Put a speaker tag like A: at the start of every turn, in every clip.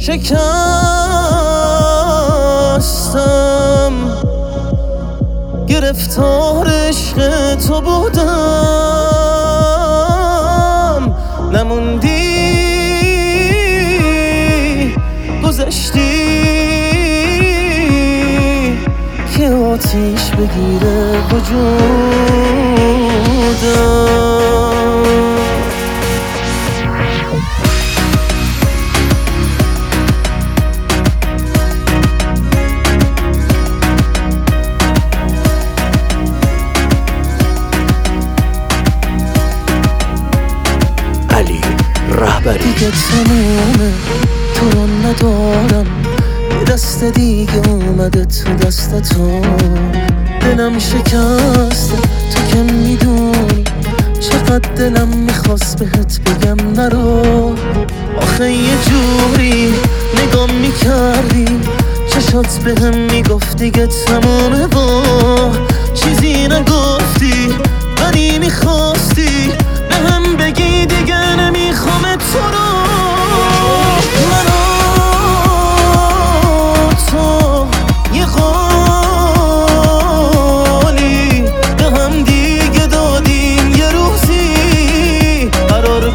A: شکستم، گرفتار عشق تو بودم، نموندی گذشتی که آتیش بگیره وجودم. دیگه تمومه، تو رو ندارم، یه دست دیگه اومده تو دست تو، دلم شکسته تو که میدونی چقدر دلم میخواست بهت بگم نرو. آخه یه جوری نگام میکردی چشات بهم میگفت دیگه تمومه، با چیزی نگفتی ولی میخواستی بهم بگی دیگه نمیخوام تو رو. من و تو یه قولی به هم دیگه دادیم، یه روزی قرار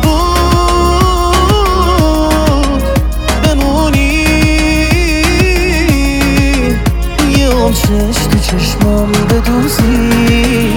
A: بود بمونی، یه آتش تو چشمام بدوزی.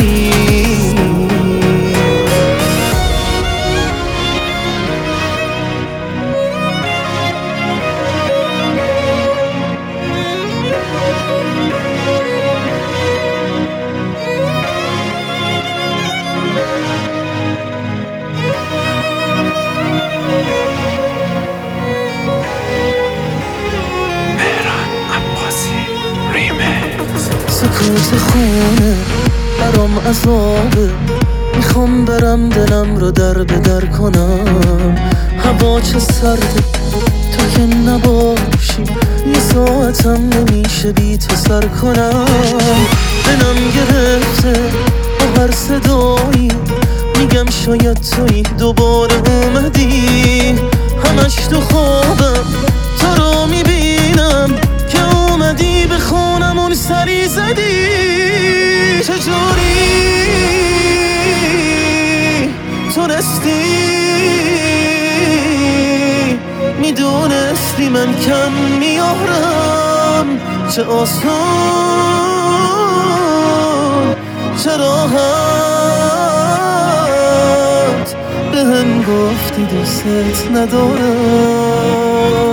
A: سکوت خونه برام عذابه، میخوام برم دلم رو در به در کنم. هوا چه سرده تو که نباشی، یه ساعتم نمیشه بی تو سر کنم. دلم گرفته با هر صدایی، میگم شاید توی دوباره اومدی. همش تو خوابم تو رو میبینم که اومدی به خونمون سری زدی. چجوری تونستی میدونستی من کم میارم، چه آسون چه راحت بهم گفتی دوست ندارم.